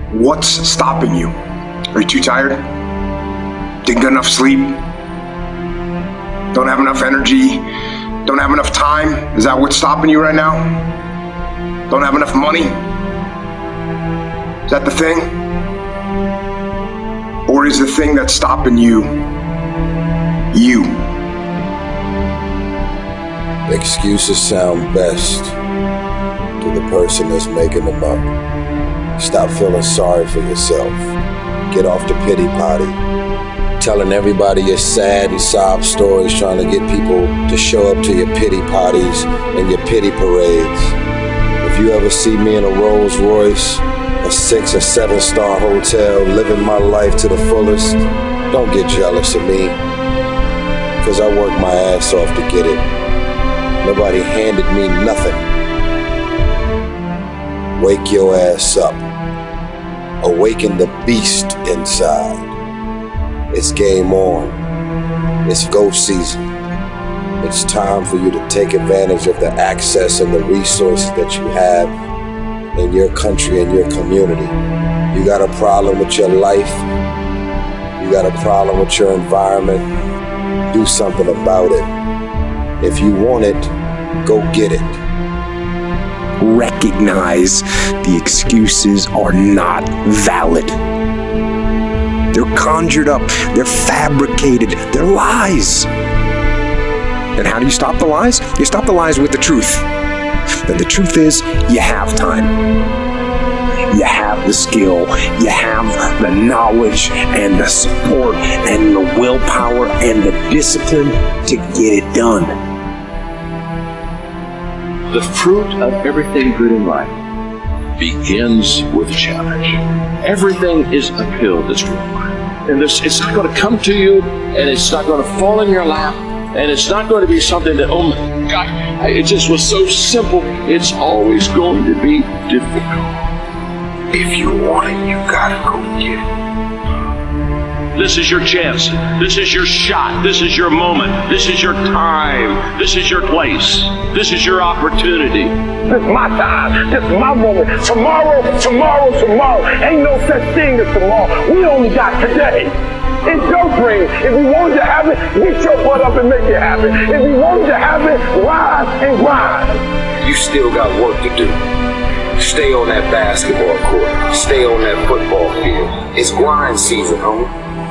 What's stopping you? Are you too tired? Didn't get enough sleep? Don't have enough energy? Don't have enough time? Is that what's stopping you right now? Don't have enough money? Is that the thing? Or is the thing that's stopping you, you? Excuses sound best to the person that's making them up. Stop feeling sorry for yourself. Get off the pity potty. Telling everybody your sad and sob stories, trying to get people to show up to your pity potties and your pity parades. If you ever see me in a Rolls Royce, a 6 or 7 star hotel, living my life to the fullest, don't get jealous of me, because I worked my ass off to get it. Nobody handed me nothing. Wake your ass up. Awaken the beast inside. It's game on. It's go season. It's time for you to take advantage of the access and the resources that you have in your country and your community. You got a problem with your life. You got a problem with your environment. Do something about it. If you want it, go get it. Recognize the excuses are not valid. They're conjured up, they're fabricated, they're lies. And how do you stop the lies? You stop the lies with the truth. And the truth is, you have time. You have the skill, you have the knowledge and the support and the willpower and the discipline to get it done. The fruit of everything good in life begins with a challenge. Everything is uphill this world. And it's not going to come to you, and it's not going to fall in your lap, and it's not going to be something that, oh my God, it just was so simple. It's always going to be difficult. If you want it, you gotta go get it. This is your chance. This is your shot. This is your moment. This is your time. This is your place. This is your opportunity. This is my time. This is my moment. Tomorrow. Ain't no such thing as tomorrow. We only got today. It's your dream. If you want to have it, get your butt up and make it happen. If you want to have it, rise and grind. You still got work to do. Stay on that basketball court. Stay on that football field. It's grind season, homie.